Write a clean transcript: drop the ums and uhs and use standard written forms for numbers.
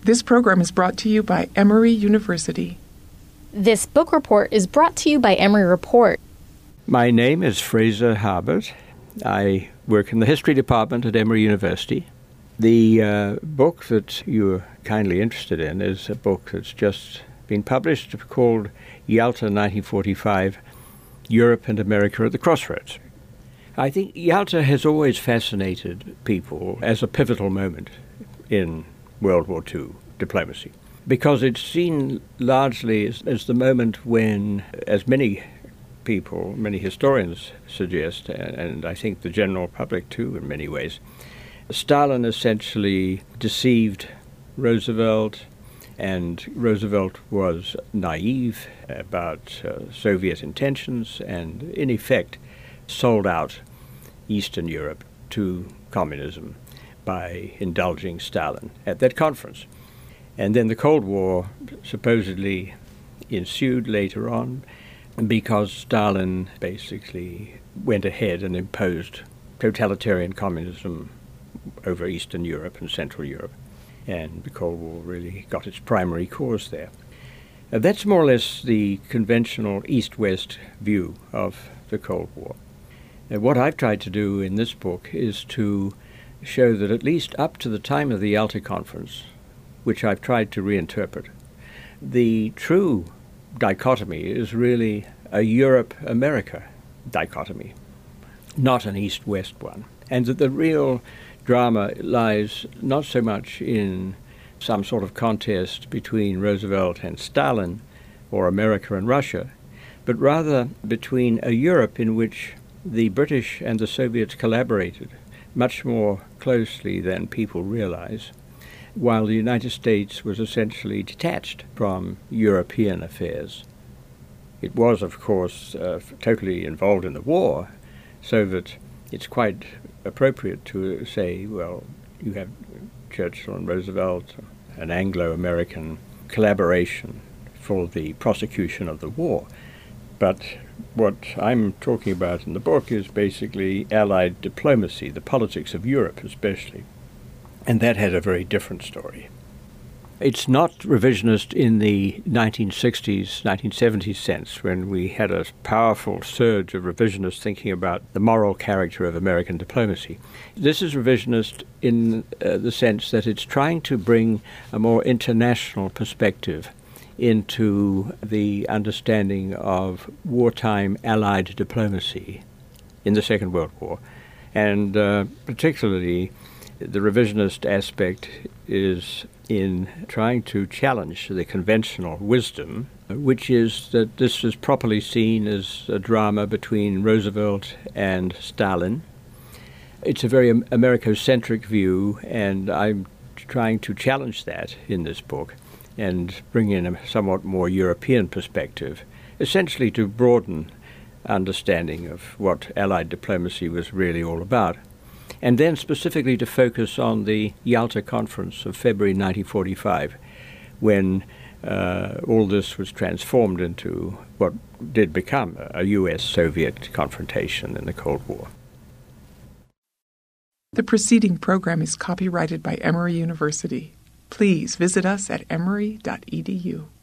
This program is brought to you by Emory University. This book report is brought to you by Emory Report. My name is Fraser Harbert. I work in the History Department at Emory University. The book that you're kindly interested in is a book that's just been published called Yalta 1945, Europe and America at the Crossroads. I think Yalta has always fascinated people as a pivotal moment in World War II diplomacy, because it's seen largely as the moment when, as many people, many historians suggest, and I think the general public too in many ways, Stalin essentially deceived Roosevelt, and Roosevelt was naive about Soviet intentions and, in effect, sold out Eastern Europe to communism by indulging Stalin at that conference. And then the Cold War supposedly ensued later on because Stalin basically went ahead and imposed totalitarian communism over Eastern Europe and Central Europe. And the Cold War really got its primary cause there. That's more or less the conventional East-West view of the Cold War. What I've tried to do in this book is to show that at least up to the time of the Yalta Conference, which I've tried to reinterpret, the true dichotomy is really a Europe-America dichotomy, not an East-West one. And that the real drama lies not so much in some sort of contest between Roosevelt and Stalin or America and Russia, but rather between a Europe in which the British and the Soviets collaborated much more closely than people realize, while the United States was essentially detached from European affairs. It was, of course, totally involved in the war, so that it's quite appropriate to say, well, you have Churchill and Roosevelt, an Anglo-American collaboration for the prosecution of the war. But what I'm talking about in the book is basically Allied diplomacy, the politics of Europe especially. And that had a very different story. It's not revisionist in the 1960s, 1970s sense, when we had a powerful surge of revisionists thinking about the moral character of American diplomacy. This is revisionist in the sense that it's trying to bring a more international perspective into the understanding of wartime Allied diplomacy in the Second World War. And particularly the revisionist aspect is in trying to challenge the conventional wisdom, which is that this is properly seen as a drama between Roosevelt and Stalin. It's a very Americocentric view, and I'm trying to challenge that in this book and bring in a somewhat more European perspective, essentially to broaden understanding of what Allied diplomacy was really all about. And then specifically to focus on the Yalta Conference of February 1945, when all this was transformed into what did become a U.S.-Soviet confrontation in the Cold War. The preceding program is copyrighted by Emory University. Please visit us at emory.edu.